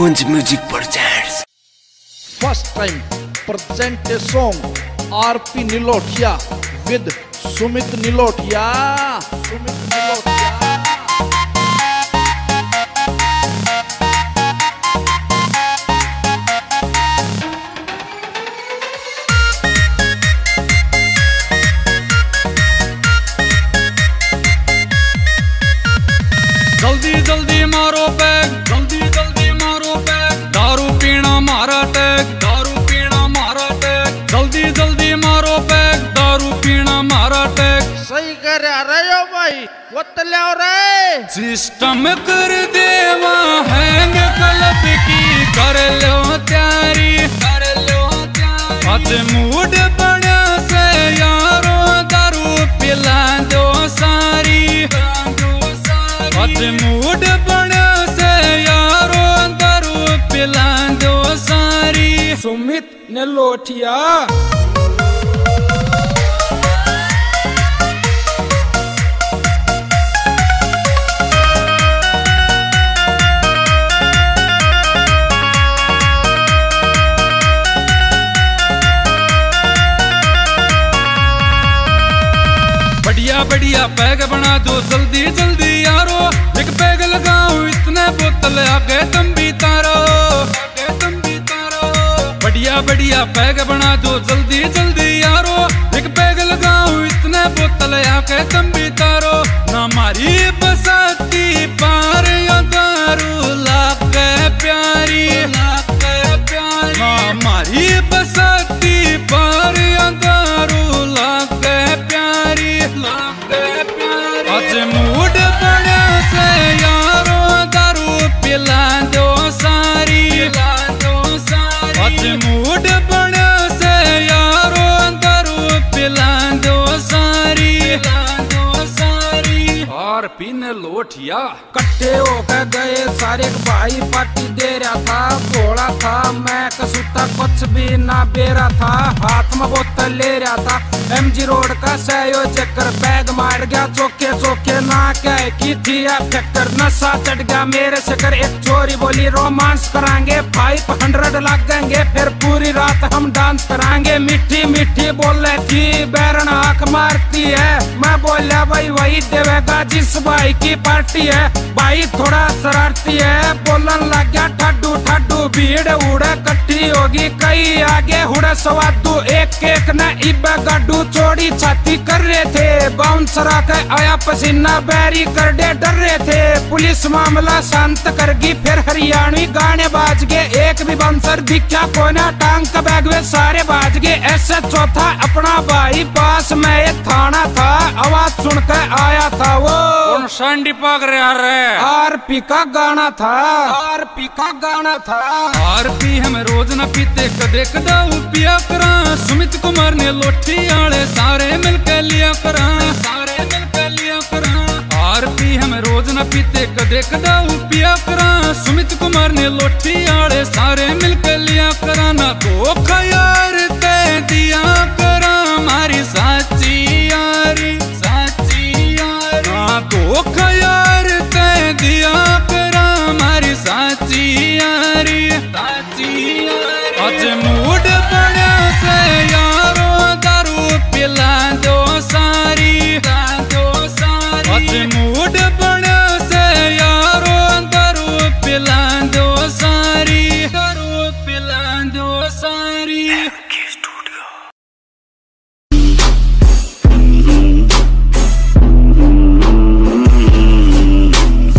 Kunj Music presents. First time present a song RP Nilotia with Sumit Nilotia. Sumit Nilotia. जल्दी जल्दी मारो peg, जल्दी जल्दी मारो पैग, दारू पीना मारा टैग, दारू पीना मारा टैग, जल्दी जल्दी मारो पैग, दारू पीना मारा टैग। सही कर रहे हो भाई, वत ले रे सिस्टम कर देवा हैंग क्लब की, कर लो तैयारी, कर लो तैयारी। आज मूड बना से यारो दारू पिला दो सारी, आज मूड बना से यारो दारू पिला दो सारी। सुमित निलोटिया। बढ़िया बढ़िया पैग बना दो जल्दी जल्दी यारो, एक पैग लगाओ इतने बोतल आगे तुम भी तारो, आगे तुम भी तारो। बढ़िया बढ़िया पैग बना दो जल्दी जल्दी यारो, एक पैग लगाओ इतने बोतल आगे तुम भी तारो। ना मारी बसाती पार या दारू लाके प्यारी, लाके प्यारी। ना मारी बसाती पार या दारू लाके प्यारी, लाके प्यारी। आज मूड बना से यारो दारू पिला दो सारी, पिला दो सारी। आज मूड बना से यारो दारू पिला दो सारी, पिला दो सारी। और पीने लोटिया कट्टे होकर गए सारे भाई, पार्टी दे रहा था, थोड़ा था मैं कसूता कुछ भी ना बेरा था। हाथ में बोतल ले रहा था, MG रोड का संयोजक कर बैग मार गया चौके चौके, ना क्या की थी फैक्टर। नशा चढ़ गया मेरे से कर, एक चोरी बोली रोमांस कराएंगे, 500 लगेंगे, फिर पूरी रात हम डांस कराएंगे। मीठी मीठी बोले थी बैरन आंख मारती है, मैं बोला भाई वही देवेगा जिस भाई की पार्टी है। भाई थोड़ा शरारती है, बोलन लग गया ठड्डू ठड्डू, भीड़ उड़े कट्ठी होगी कई आगे हुड़े सवादू। एक एक न इब्बे गड्डू चोड़ी छाती कर रहे थे, बाउंसर आके आया पसीना बैरी कर दे डर रहे थे। पुलिस मामला शांत करगी, फिर हरियाणवी गाने बाज गए, एक भी बाउंसर दिखा कोना, टांग का बैग वे सारे बाज गए। ऐसा चौथा अपना भाई पास में ये थाना था, आवाज सुनकर आया था वो शांडी पाग रहे RP का गाना था, RP का गाना था। RP हम रोज न पीते कदे कदाऊ पिया करा, सुमित कुमार ने लोठी आले सारे मिलकर लिया करा, सारे मिलकर लिया करा। RP हम रोज न पीते कदे कदाऊ पिया करा, सुमित कुमार ने लोठी आले सारे मिलकर लिया करा। ना धोखा यार ते दिया करा हमारी साची यारी, साची यारी। ना धोखा यार ते दिया करा हमारी साची यारी, साची यारी। आज मूड बना से यारो दारू पिला दो सारी, पिला दो सारी। आज मूड बना से यारो दारू पिला दो सारी, दारू पिला दो सारी।